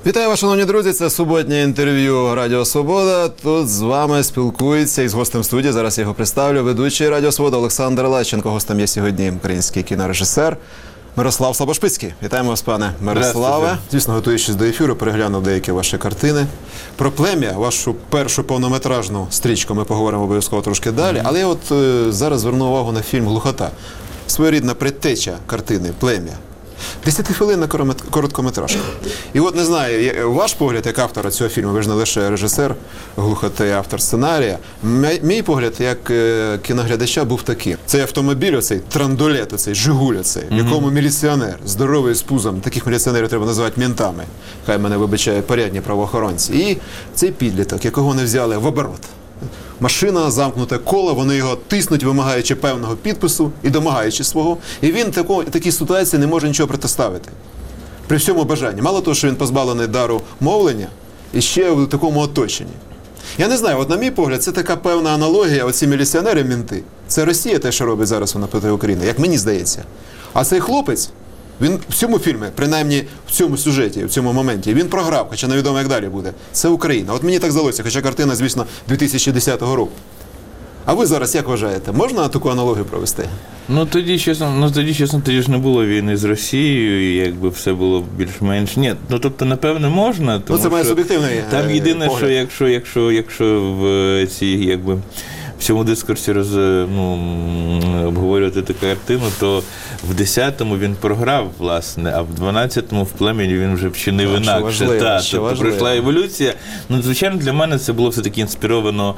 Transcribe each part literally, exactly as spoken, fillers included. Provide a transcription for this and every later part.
Вітаю вас, шановні друзі, це суботнє інтерв'ю Радіо Свобода. Тут з вами спілкується із гостем студії, зараз я його представлю, ведучий Радіо Свобода Олександр Лещенко. Гостем є сьогодні український кінорежисер Мирослав Слабошпицький. Вітаємо вас, пане Мирославе. Звісно, готуючись до ефіру, переглянув деякі ваші картини. Про «Плем'я», вашу першу повнометражну стрічку, ми поговоримо обов'язково трошки далі. Але я от е, зараз зверну увагу на фільм «Глухота». Своєрідна предтеча картини «Плем'я». Десятихвилинна короткометражка. І от, не знаю, ваш погляд як автора цього фільму, ви ж не лише режисер «Глухоти», автор сценарія. Мій погляд як кіноглядача був такий. Цей автомобіль, оцей трандолет, оцей «Жигуль», оцей, в якому міліціонер, здоровий з пузом, таких міліціонерів треба називати ментами, хай мене вибачає порядні правоохоронці. І цей підліток, якого не взяли в оборот. Машина, замкнуте коло, вони його тиснуть, вимагаючи певного підпису і домагаючи свого. І він тако, такій ситуації не може нічого протиставити. При всьому бажанні. Мало того, що він позбавлений дару мовлення, і ще в такому оточенні. Я не знаю, от на мій погляд, це така певна аналогія, оці міліціонери-мінти. Це Росія те, що робить зараз вона проти України, як мені здається. А цей хлопець, він в цьому фільмі, принаймні в цьому сюжеті, в цьому моменті, він програв, хоча невідомо, як далі буде. Це Україна. От мені так здалося, хоча картина, звісно, дві тисячі десятого року. А ви зараз як вважаєте, можна таку аналогію провести? Ну тоді, чесно, ну тоді, чесно, тоді ж не було війни з Росією, і якби все було більш-менш. Ні, ну тобто, напевно, можна, тому ну, це має що суб'єктивний там єдине, погляд. що якщо, якщо, якщо в цій, якби, в цьому дискурсі роз, ну, обговорювати таку картину, то в десятому він програв, власне, а в дванадцятому в «Племені» він вже вчинив Так, інакше. важливо, Та, що тобто важливо. пройшла еволюція. Ну, звичайно, для мене це було все-таки інспіровано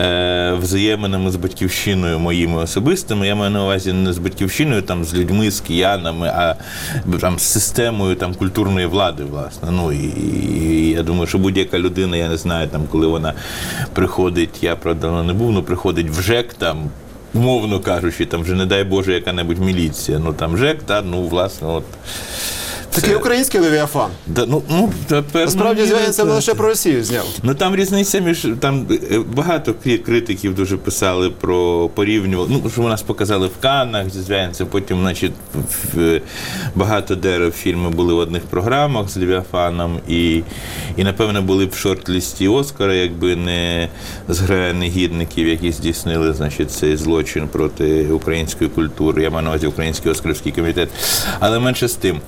е, взаєминами з батьківщиною моїми особистими. Я маю на увазі не з батьківщиною, там, з людьми, з киянами, а там, з системою там, культурної влади, власне. Ну, і, і я думаю, що будь-яка людина, я не знаю, там, коли вона приходить, я, правда, не був, але приходить в ЖЕК, там, умовно кажучи, там вже, не дай Боже, яка-небудь міліція. Ну, там ЖЕК, та, ну, власне, от. Такий український Левіафан. Да, ну, ну, тепер, Насправді, ну, зв'язається не лише про Росію зняв. Ну там різниця між там багато критиків дуже писали про порівнювали. Ну що нас показали в Каннах, зізнається, потім, значить, в, багато дерев фільми були в одних програмах з Левіафаном і, і напевно були б в шорт-лісті Оскара, якби не зграя негідників, які здійснили, значить, цей злочин проти української культури. Я маю на увазі Український Оскарівський комітет. Але менше з тим.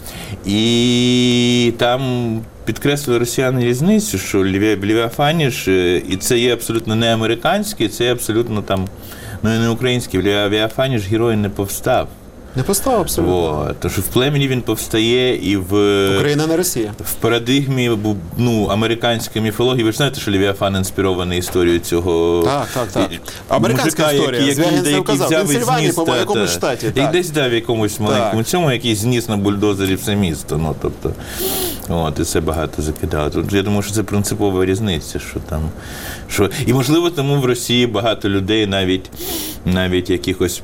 І там підкреслили росіяни різницю, що Левіафані ж, і це є абсолютно не американський, це є абсолютно там, ну і не український, в Левіафані ж герой не повстав. Не постав абсолютно. Тому що в «Племені» він повстає і в... Україна не Росія. В парадигмі, ну, американської міфології. Ви ж знаєте, що Левіафан інспірований історією цього... Так, так, так. Американська мужика, історія. Який, який, Звягінцев який казав. взяв і Пенсильванії, зніс, по-моєму, та, якомусь та, штаті. І Так. десь дав якомусь маленькому Так. цьому, який зніс на бульдозері все місто. Ну, тобто, от, і це багато закидало. Тут, я думаю, що це принципова різниця, що там... Що... І, можливо, тому в Росії багато людей, навіть, навіть якихось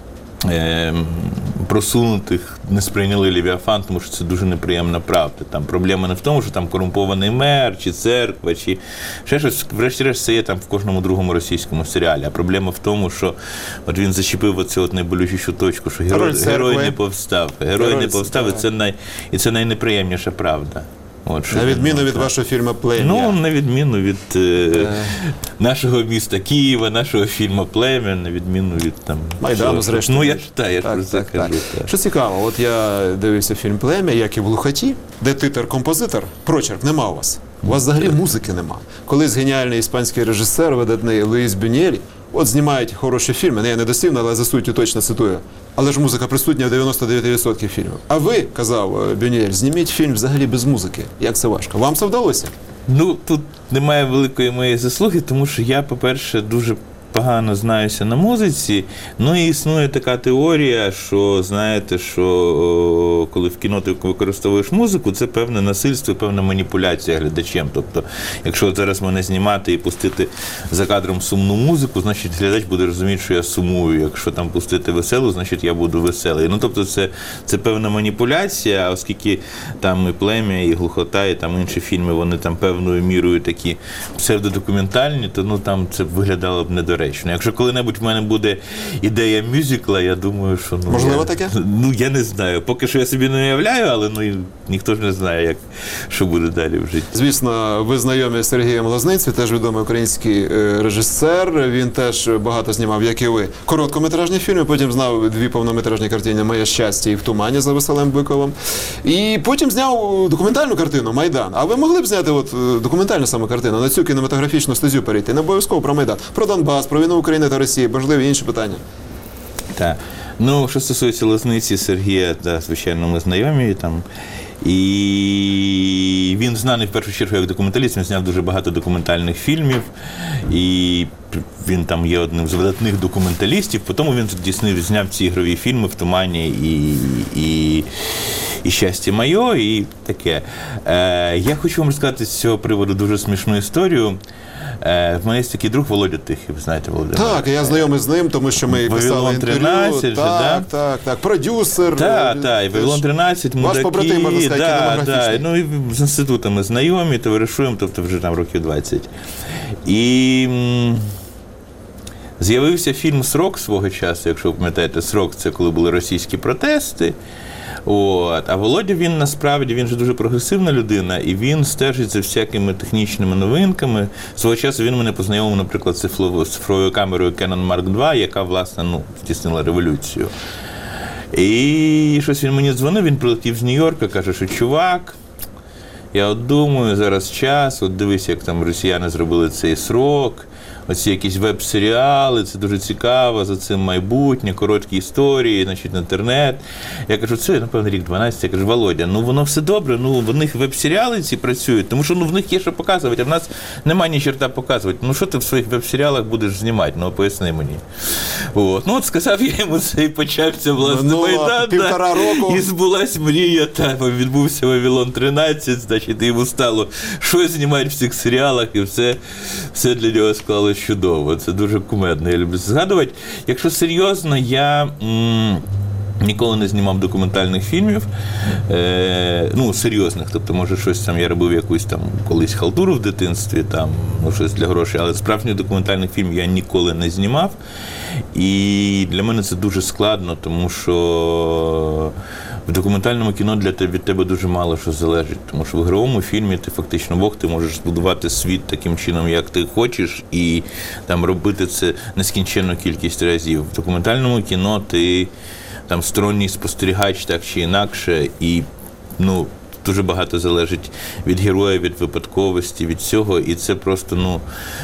Е, просунутих, не сприйняли Левіафан, тому що це дуже неприємна правда. Там проблема не в тому, що там корумпований мер, чи церква, чи ще щось. Врешті-решт, це є там в кожному другому російському серіалі. А проблема в тому, що от він зачепив оцю от найболючішу точку, що герой, герой не повстав. Герой Герой не повстав, і це, най, і це найнеприємніша правда. От, що На відміну він, від так. вашого фільму «Плем'я». Ну, на відміну від е, е... нашого міста Києва, нашого фільму «Плем'я», на відміну від там... Майдану, зрештою. Ну, я ж, та, я ж Так, про це так, кажу. так. Так. Що цікаво, от я дивився фільм «Плем'я», як і в «Глухоті», де титр-композитор, прочерк, нема у вас. У вас взагалі музики нема. Колись геніальний іспанський режисер, видатний Луїс Бюнєль, от знімають хороші фільми, не я не дослівно, але за суттю точно цитую. Але ж музика присутня в дев'яносто дев'ять відсотків фільмів. А ви, казав Бюнєль, зніміть фільм взагалі без музики. Як це важко? Вам це вдалося? Ну, тут немає великої моєї заслуги, тому що я, по-перше, дуже погано знаюся на музиці. Ну і існує така теорія, що, знаєте, що о, коли в кіно ти використовуєш музику, це певне насильство, певна маніпуляція глядачем. Тобто, якщо зараз мене знімати і пустити за кадром сумну музику, значить глядач буде розуміти, що я сумую. Якщо там пустити веселу, значить я буду веселий. Ну, тобто, це, це певна маніпуляція, оскільки там і «Плем'я», і «Глухота», і там інші фільми, вони там певною мірою такі псевдодокументальні, то ну, там це виглядало б недоречно. безперечно. Якщо коли-небудь в мене буде ідея мюзикла, я думаю, що... Ну, Можливо, я, таке? Ну, я не знаю. Поки що я собі не уявляю, але ну, і ніхто ж не знає, як, що буде далі в житті. Звісно, ви знайомі з Сергієм Лозницею, теж відомий український е, режисер. Він теж багато знімав, як і ви, короткометражні фільми, потім знав дві повнометражні картини «Моє щастя» і «В тумані» за Василем Биковим. І потім зняв документальну картину «Майдан». А ви могли б зняти от, е, документальну саме картину, на цю кінематографічну стезю перейти? Не обов'язково про Майдан, про Донбас, про війну України та Росії, можливі інші питання. Так. Ну, що стосується Лозниці, Сергія, да, звичайно, ми знайомі там. І він знаний в першу чергу як документаліст, він зняв дуже багато документальних фільмів, і він там є одним з видатних документалістів, потім він здійснив, зняв ці ігрові фільми «В тумані» і, і, і «Щастя моє», і таке. Е, я хочу вам розказати з цього приводу дуже смішну історію. Е, в мене є такий друг Володя Тихий, ви знаєте, Володя? Так, я знайомий з ним, тому що ми писали «Вавилон інтерв'ю. тринадцять» же, так, да? так, так, продюсер. Так, так, і «Вавилон тринадцять», Ваш «Мудаки», побратим, можна сказати, да, кінематографічний. да, ну і з інститутами знайомі, товаришуємо, тобто вже там років двадцять. І м, з'явився фільм «Срок» свого часу, якщо ви пам'ятаєте, «Срок» – це коли були російські протести. От. А Володя, він насправді, він же дуже прогресивна людина, і він стежить за всякими технічними новинками. Свого часу він мене познайомив, наприклад, з цифровою камерою Canon Марк два, яка, власне, ну, здійснила революцію. І щось він мені дзвонив, він прилетів з Нью-Йорка, каже, що чувак, я от думаю, зараз час, от дивись, як там росіяни зробили цей «Срок», оці якісь веб-серіали, це дуже цікаво, за цим майбутнє, короткі історії, значить, інтернет. Я кажу, це, напевно, рік дванадцять. Я кажу, Володя, ну воно все добре, ну в них веб-серіали ці працюють, тому що ну, в них є що показувати, а в нас немає ні черта показувати. Ну що ти в своїх веб-серіалах будеш знімати? Ну, поясни мені. От. Ну, от сказав я йому це і почався, власне, ну, Майдан. Півтора року. І збулась мрія, та, відбувся «Вавилон тринадцять», значить, і йому стало щось знімати в цих серіалах, і все, все для нього склалось чудово. Це дуже кумедно, я люблю згадувати. Якщо серйозно, я м- ніколи не знімав документальних фільмів, е- ну, серйозних, тобто, може, щось там, я робив якусь там колись халтуру в дитинстві, там, ну, щось для грошей, але справжній документальний фільм я ніколи не знімав, і для мене це дуже складно, тому що в документальному кіно для тебе, від тебе дуже мало що залежить, тому що в ігровому фільмі ти фактично Бог, ти можеш збудувати світ таким чином, як ти хочеш, і там робити це нескінченну кількість разів. В документальному кіно ти там сторонній спостерігач так чи інакше, і ну, дуже багато залежить від героя, від випадковості, від цього, і це просто, ну,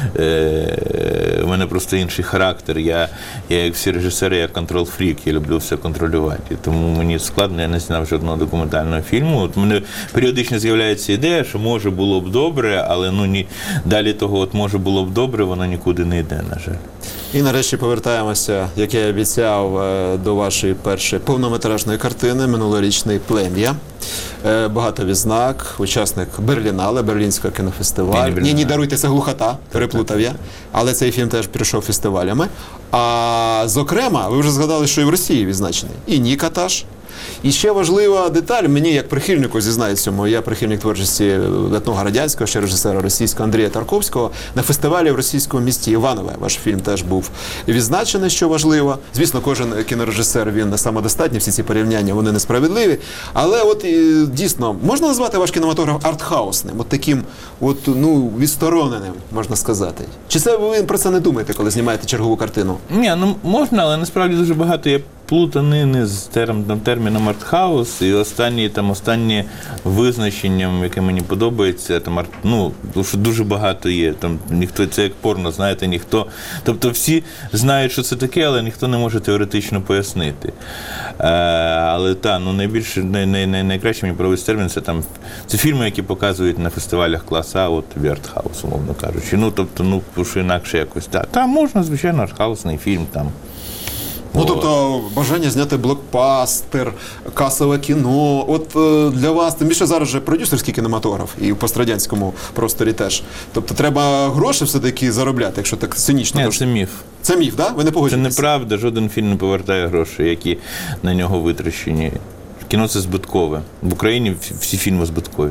е- в мене просто інший характер. Я, я як всі режисери, я контрол-фрік, я люблю все контролювати. І тому мені складно, я не зняв жодного документального фільму. От в мене періодично з'являється ідея, що може було б добре, але ну, ні, далі того, от може було б добре, воно нікуди не йде, на жаль. І нарешті повертаємося, як я обіцяв, до вашої першої повнометражної картини «Минулорічний плем'я». Багато відзнак, учасник Берлінале, Берлінського кінофестивалю. Ні, ні, даруйте, це глухота, переплутав я. Але цей фільм теж пройшов фестивалями. А зокрема, ви вже згадали, що і в Росії відзначений. І Нікаташ. І ще важлива деталь, мені як прихильнику, зізнаюсь цьому, я прихильник творчості видатного радянського, ще режисера російського Андрія Тарковського, на фестивалі в російському місті Іванове. Ваш фільм теж був відзначений, що важливо. Звісно, кожен кінорежисер, він самодостатній, всі ці порівняння, вони несправедливі. Але от дійсно, можна назвати ваш кінематограф артхаусним, от таким, от, ну, відстороненим, можна сказати? Чи це ви про це не думаєте, коли знімаєте чергову картину? Ні, ну можна, але насправді дуже багато є плутанини з терміном, терміном артхаус, і останні, там, останні визначенням, яке мені подобається, там, арт, ну, що дуже багато є, там, ніхто, це як порно, знаєте, ніхто, тобто всі знають, що це таке, але ніхто не може теоретично пояснити. Е, але, та, ну, найбільше, най, най, най, найкраще мені подобається термін, це, там, це фільми, які показують на фестивалях клас А, от, тобі артхаус, умовно кажучи, ну, тобто, ну, що інакше якось, та, та, можна, звичайно, артхаусний фільм, там. Ну, тобто, бажання зняти блокбастер, касове кіно. От е, для вас, тим більше зараз же продюсерський кінематограф, і в пострадянському просторі теж. Тобто, треба гроші все-таки заробляти, якщо так цинічно. Ні, тож... це міф. Це міф, так? Да? Ви не Це погоджуєтесь? неправда, жоден фільм не повертає гроші, які на нього витрачені. Кіно – це збиткове. В Україні всі фільми збиткові.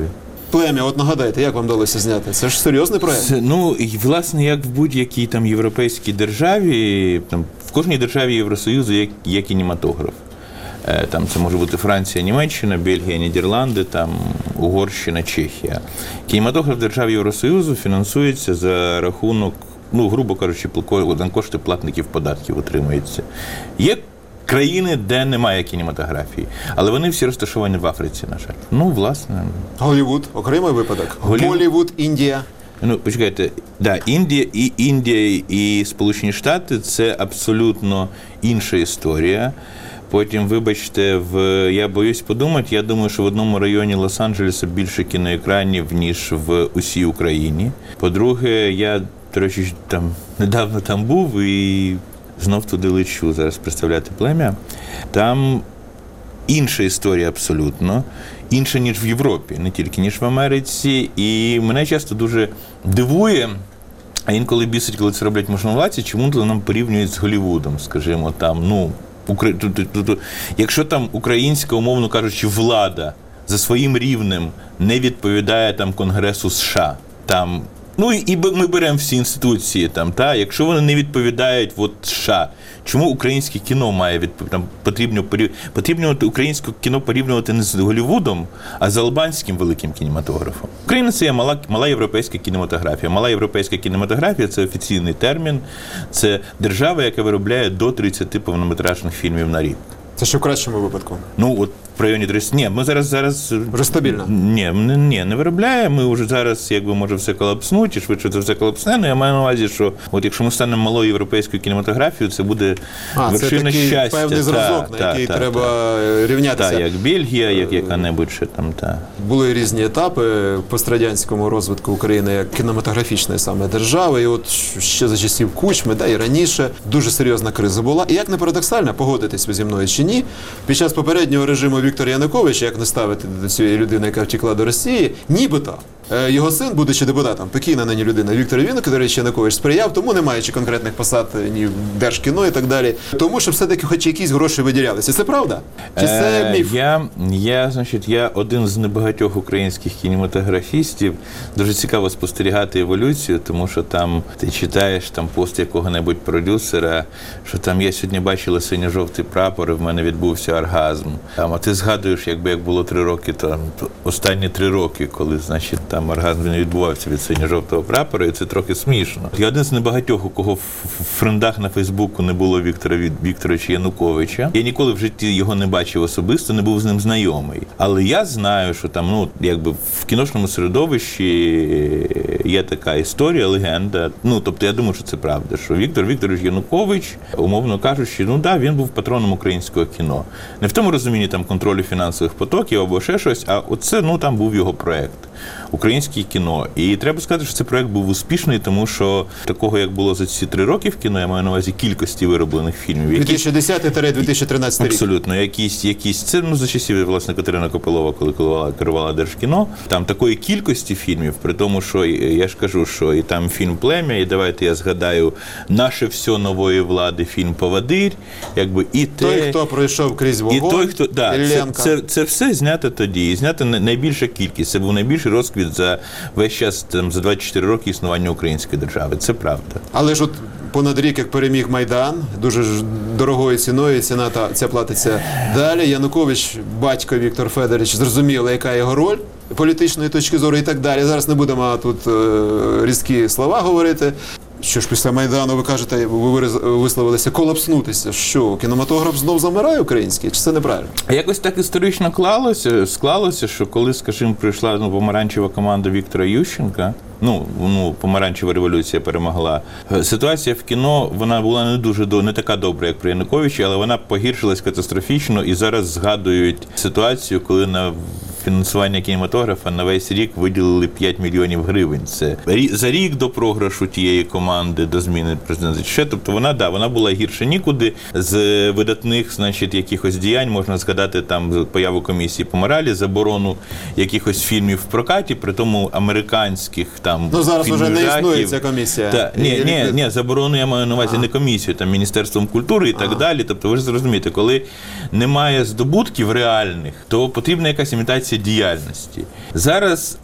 Плем'я, от нагадайте, як вам вдалося зняти? Це ж серйозний проєкт. Це, ну, і, власне, як в будь-якій там європейській державі, там, в кожній державі Євросоюзу є, є кінематограф. Е, Там це може бути Франція, Німеччина, Бельгія, Нідерланди, там, Угорщина, Чехія. Кінематограф в державі Євросоюзу фінансується за рахунок, ну, грубо кажучи, пл- кошти платників податків отримується. Є країни, де немає кінематографії, але вони всі розташовані в Африці, на жаль. Ну, власне. Голлівуд, окремий випадок. Голлівуд. Боллівуд, Індія. Ну, почекайте, да, Індія і Індія і Сполучені Штати – це абсолютно інша історія. Потім, вибачте, в я боюсь подумати, я думаю, що в одному районі Лос-Анджелеса більше кіноекранів, ніж в усій Україні. По-друге, я, до речі, там недавно там був і знов туди лечу зараз представляти плем'я. Там інша історія абсолютно, інша, ніж в Європі, не тільки, ніж в Америці. І мене часто дуже дивує, а інколи бісить, коли це роблять можновладці, чому то нам порівнюють з Голлівудом, скажімо, там, ну, Укра... якщо там українська, умовно кажучи, влада за своїм рівнем не відповідає там Конгресу США, там, ну і ми беремо всі інституції там, та, якщо вони не відповідають от США, чому українське кіно має відповідати? Там потрібно порівнювати українське кіно порівнювати не з Голлівудом, а з албанським великим кінематографом. Україна – це є мала, мала європейська кінематографія. Мала європейська кінематографія – це офіційний термін, це держава, яка виробляє до тридцяти повнометражних фільмів на рік. Це ще в кращому випадку. Ну, от в районі тридцяти. Ні, ми зараз зараз вже стабільно. Ні, ні, не виробляє. Ми вже зараз, якби може все колапснуть, і швидше це все колапсне. Ну, я маю на увазі, що от якщо ми станемо малою європейською кінематографією, це буде а, вершина це щастя. Певний зразок, та, на який та, треба та, рівнятися. Так, як Бельгія, як яка-небудь ще там. Та. Були різні етапи в пострадянському розвитку України як кінематографічної саме держави. І от ще за часів Кучми, да, і раніше дуже серйозна криза була. І як не парадоксально, погодитесь ви зі мною чи ні, під час попереднього режиму Віктора Януковича, як не ставити до цієї людини, яка втекла до Росії, нібито його син, будучи депутатом, покійна нині людина, Віктор Вінник, до речі, Янукович сприяв, тому не маючи конкретних посад ні в Держкіно і так далі, тому що все-таки хоч якісь гроші виділялися. Це правда? Чи це міф? Я, я, значить, я один з небагатьох українських кінематографістів. Дуже цікаво спостерігати еволюцію, тому що там ти читаєш там пост якого-небудь продюсера, що там я сьогодні бачила синьо-жовтий прапор, і в мене відбувся оргазм. Там, а ти згадуєш, як би як було три роки, там, останні три роки, коли, значить, там оргазм не відбувався від синьо-жовтого прапора, і це трохи смішно. Я один з небагатьох, у кого в френдах на Фейсбуку не було Віктора Вікторовича Януковича. Я ніколи в житті його не бачив особисто, не був з ним знайомий. Але я знаю, що там, ну, якби в кіношному середовищі є така історія, легенда. Ну, тобто я думаю, що це правда, що Віктор Вікторович Янукович, умовно кажучи, ну да, він був патроном українського кіно. Не в тому розумінні там контролю фінансових потоків або ще щось, а оце, ну, там був його проект. Українське кіно. І треба сказати, що цей проект був успішний, тому що такого, як було за ці три роки в кіно, я маю на увазі кількості вироблених фільмів. дві тисячі десятий - дві тисячі тринадцятий рік. Абсолютно. Якісь, якісь, це, ну, за часів, власне, Катерина Копилова, коли керувала, керувала Держкіно, там такої кількості фільмів, при тому, що, я ж кажу, що і там фільм «Плем'я», і давайте я згадаю «Наше все нової влади», фільм «Поводир», якби і те... Той, хто пройшов крізь вогонь, і той, хто, да, це, це, це все знято тоді, і знято найбільша кількість. Це був найбільший розквіт за весь час, там, за двадцять чотири роки існування української держави. Це правда. Але ж от понад рік, як переміг Майдан, дуже ж дорогою ціною, ціна та, ця платиться далі. Янукович, батько Віктор Федорович, зрозуміли, яка його роль політичної точки зору і так далі. Зараз не будемо тут е, різкі слова говорити. Що ж після Майдану, ви кажете, ви висловилися колапснутися. Що, кінематограф знов замирає український? Чи це неправильно? Якось так історично клалося, склалося, що коли, скажімо, прийшла ну, помаранчева команда Віктора Ющенка, ну, ну, помаранчева революція перемогла. Ситуація в кіно, вона була не дуже, не така добра, як при Януковичі, але вона погіршилась катастрофічно, і зараз згадують ситуацію, коли на фінансування кінематографа на весь рік виділили п'ять мільйонів гривень. Це за рік до програшу тієї команди, до зміни президента. Ще, тобто вона, да, вона була гірше нікуди. З видатних, значить, якихось діянь можна згадати там появу комісії по моралі, заборону якихось фільмів в прокаті, при тому американських там ну, зараз вже не жахів. Існує ця комісія. Та, ні, ні, ні, заборону я маю на увазі а. не комісію, там Міністерством культури і так а. далі. Тобто ви ж зрозумієте, коли немає здобутків реальних, то потрібна якась імітація діяльності. Зараз,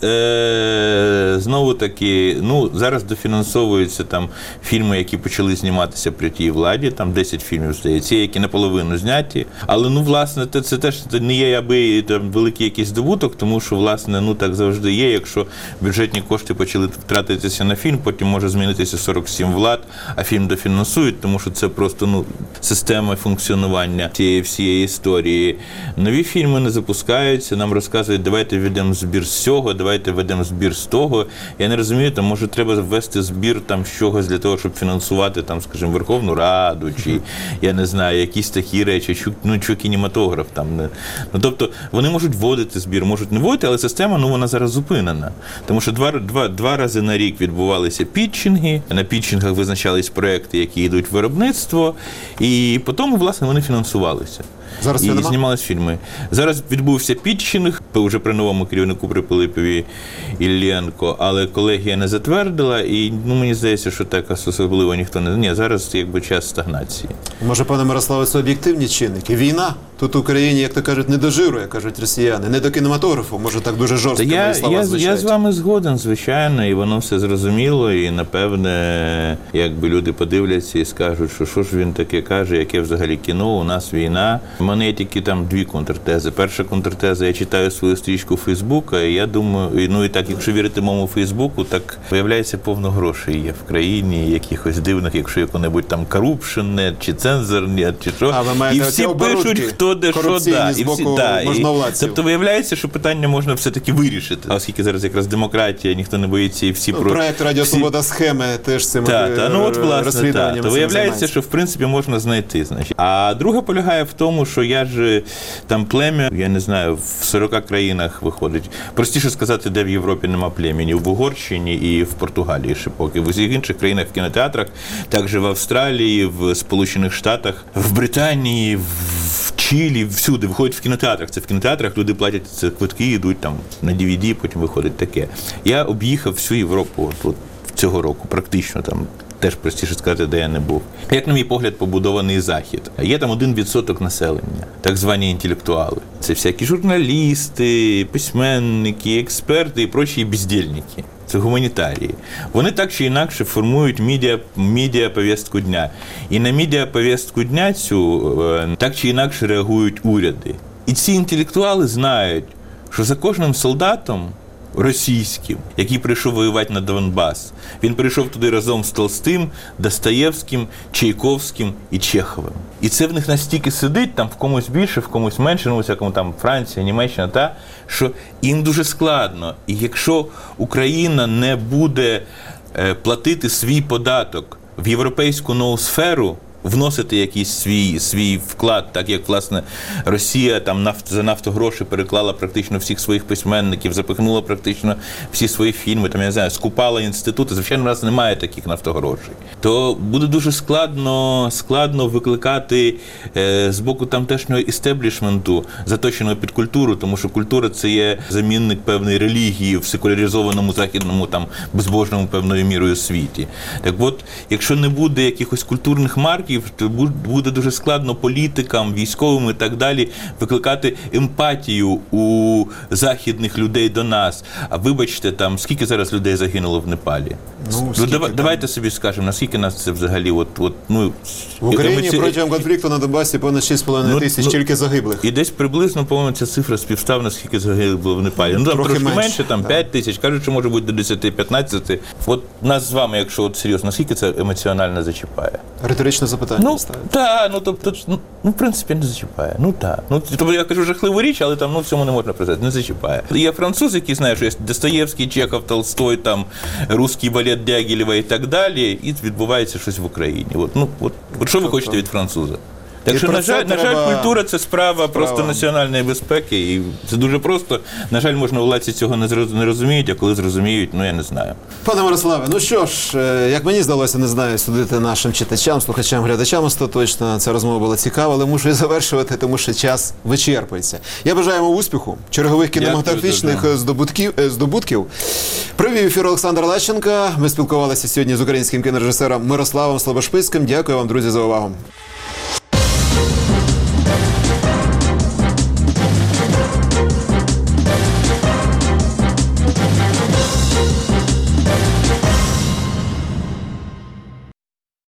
е, знову таки, ну, зараз дофінансовуються там фільми, які почали зніматися при тій владі, там десять фільмів, здається, які наполовину зняті. Але, ну, власне, це, це теж не є аби там великий якийсь здобуток, тому що, власне, ну, так завжди є. Якщо бюджетні кошти почали втратитися на фільм, потім може змінитися сорок сім влад, а фільм дофінансують, тому що це просто, ну, система функціонування цієї всієї історії. Нові фільми не запускаються, нам розказують, давайте введемо збір з цього, давайте введемо збір з того. Я не розумію, там, може, треба ввести збір там з чогось для того, щоб фінансувати, там, скажімо, Верховну Раду, чи, я не знаю, якісь такі речі, чи, ну, чи кінематограф. Там, не. Ну, тобто, вони можуть вводити збір, можуть не вводити, але система, ну, вона зараз зупинена. Тому що два, два, два рази на рік відбувалися пітчинги, на пітчингах визначались проекти, які йдуть в виробництво, і потім, власне, вони фінансувалися. Зараз і нема? знімались фільми. Зараз відбувся пітчинг, вже при новому керівнику, при Пилипові Іллєнко, але колегія не затвердила, і, ну, мені здається, що так особливо ніхто не... Ні, зараз якби час стагнації. Може, пане Мирославе, це об'єктивні чинники? Війна? Тут в Україні, як то кажуть, не до жиру, як кажуть росіяни, не до кінематографу, може так дуже жорстко я, мої слова я, звучать. я з вами згоден, звичайно, і воно все зрозуміло, і, напевне, якби люди подивляться і скажуть, що що ж він таке каже, яке взагалі кіно, у нас війна. У мене є тільки там дві контртези. Перша контртеза, я читаю свою стрічку Фейсбука, і я думаю, і, ну і так, якщо вірити моєму Фейсбуку, так виявляється, повно грошей є в країні, якихось дивних, якщо яко-небудь там корупшенне, чи цензорне, чи що. А, ви і маєте всі оці пишуть, оборудки хто де що, корупційні да. з І всі, боку да. І, можновладців. тобто виявляється, що питання можна все-таки вирішити. А оскільки зараз якраз демократія, ніхто не боїться, і всі Ну, про... проект «Радіо всі... Свобода» схеми теж цим Та, та, ну от, власне, розслідуваннями та. То цим виявляється, займається. що в принципі можна знайти. Значить. А друга полягає в тому, що я ж там плем'я, я не знаю, в сорока країнах виходить. Простіше сказати, де в Європі нема племені, в Угорщині і в Португалії ще поки. В усіх інших країнах в кінотеатрах, також в Австралії, в Сполучених Штатах, в Британії, в Чилі, всюди виходять в кінотеатрах. Це в кінотеатрах люди платять це квитки, йдуть там на ді ві ді, потім виходить таке. Я об'їхав всю Європу от, от, цього року, практично там. Теж простіше сказати, де я не був. Як, на мій погляд, побудований Захід. Є там один відсоток населення, так звані інтелектуали. Це всякі журналісти, письменники, експерти і прочі бездільники. Це гуманітарії. Вони так чи інакше формують медіа, медіа-повістку дня. І на медіа-повістку дня цю так чи інакше реагують уряди. І ці інтелектуали знають, що за кожним солдатом російським, який прийшов воювати на Донбас. Він прийшов туди разом з Толстим, Достоєвським, Чайковським і Чеховим. І це в них настільки сидить, там в комусь більше, в комусь менше, ну, у всякому там Франція, Німеччина, та, що їм дуже складно. І якщо Україна не буде е, платити свій податок в європейську ноосферу, вносити якийсь свій, свій вклад, так як, власне, Росія там нафт, за нафтогроші переклала практично всіх своїх письменників, запихнула практично всі свої фільми, там, я не знаю, скупала інститути, звичайно, у нас немає таких нафтогрошей. То буде дуже складно, складно викликати е, з боку тамтешнього істеблішменту, заточеного під культуру, тому що культура – це є замінник певної релігії в секуляризованому західному, там, безбожному певною мірою світі. Так от, якщо не буде якихось культурних марків, то буде дуже складно політикам, військовим і так далі викликати емпатію у західних людей до нас. А вибачте, там, скільки зараз людей загинуло в Непалі? Ну, ну дав, там? Давайте собі скажемо, наскільки нас це взагалі от, от, ну, В Україні емоці... протягом конфлікту на Донбасі понад шість з половиною Ну, тисяч ну, тільки загиблих. І десь приблизно, по-моєму, ця цифра співставна, скільки загибло в Непалі. Ну, там Трохи трошки менше, менше, там так. п'ять тисяч, кажуть, що може бути до десять-п'ятнадцять. От нас з вами, якщо от серйозно, наскільки це емоціонально зачіпає? Риторичне запитання. Ну, ставить. так, ну, тобто, ну, ну, в принципі, не зачіпає. Ну, так. Ну, тобто, я кажу жахливу річ, але там, ну, в цьому не можна признати, не зачіпає. Є француз, який знає, що є Достоєвський, Чехов, Толстой, там, русський балет Дягілєва і так далі, і відбувається щось в Україні. От, ну, от, от що ви хочете від француза? Так І що, про на це жаль, на жаль, треба- культура – це справа, справа просто національної безпеки, і це дуже просто. На жаль, можна владці цього не зроз- не розуміють, а коли зрозуміють, ну, я не знаю. Пане Мирославе, ну що ж, е, як мені здалося, не знаю, судити нашим читачам, слухачам, глядачам остаточно. Ця розмова була цікава, але мушу і завершувати, тому що час вичерпується. Я бажаю вам успіху, чергових кінематографічних дуже. здобутків, е, здобутків. Привів ефір Олександр Лащенко. Ми спілкувалися сьогодні з українським кінорежисером Мирославом Слобошпицьким. Дякую вам, друзі, за увагу.